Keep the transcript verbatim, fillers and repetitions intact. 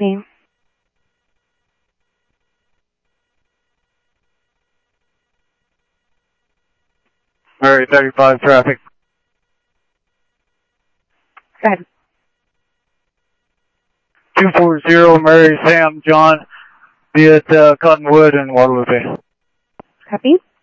Copy. Murray thirty-five traffic. Go ahead. two four zero Murray Sam John, be at uh, Cottonwood and Guadalupe. Copy.